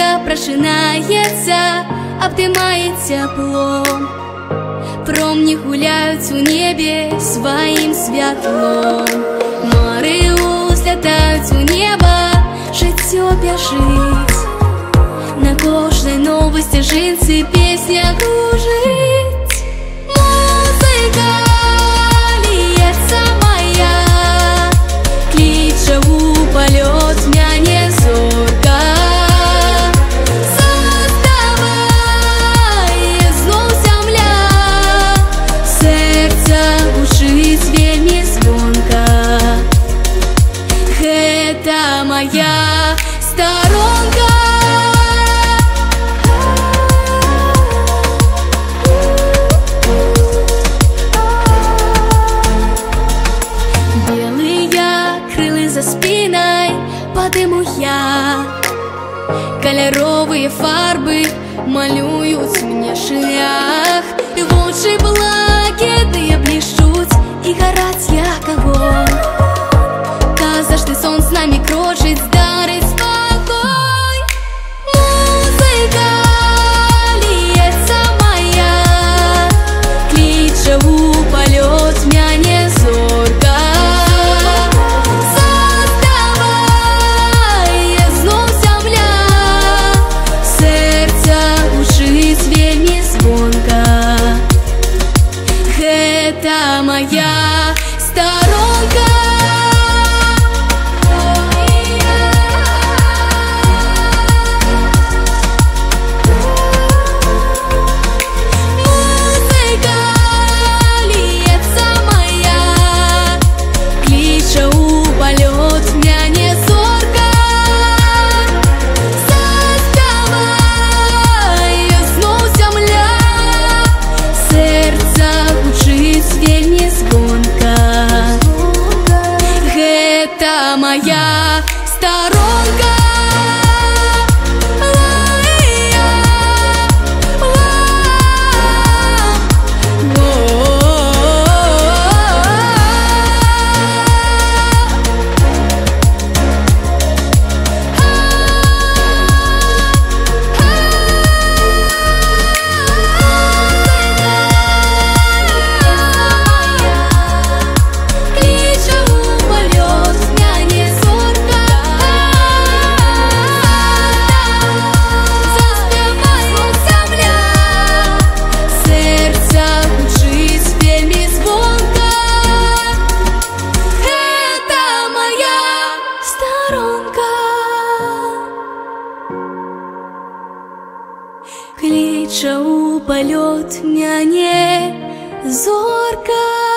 серце прочинається, обдимає теплом. Промні гуляють у небі своїм світлом. Мари узлітають у небо, життя біжить. На кожній новій стежинці пісня кружить. Музика лється моя, кличе у польот мене зорка. Заставає знов земля, серце гучить вельми звонко. Это моя сторонка. За спиной подыму я, кольоровые фарбы малюют мне шлях. И лучшие блакитные блещут и горят як огонь. Каждый сон с нами кружит, дарит спокой. Музыка льется моя, кличе у полет мене зорка. Это моя сторонка. Музыка льется моя, кличе у полет мене зорка. Заспеває знов земля, серце гучить вельми звонко. Это моя сторонка. Кличе у полет мене зорка.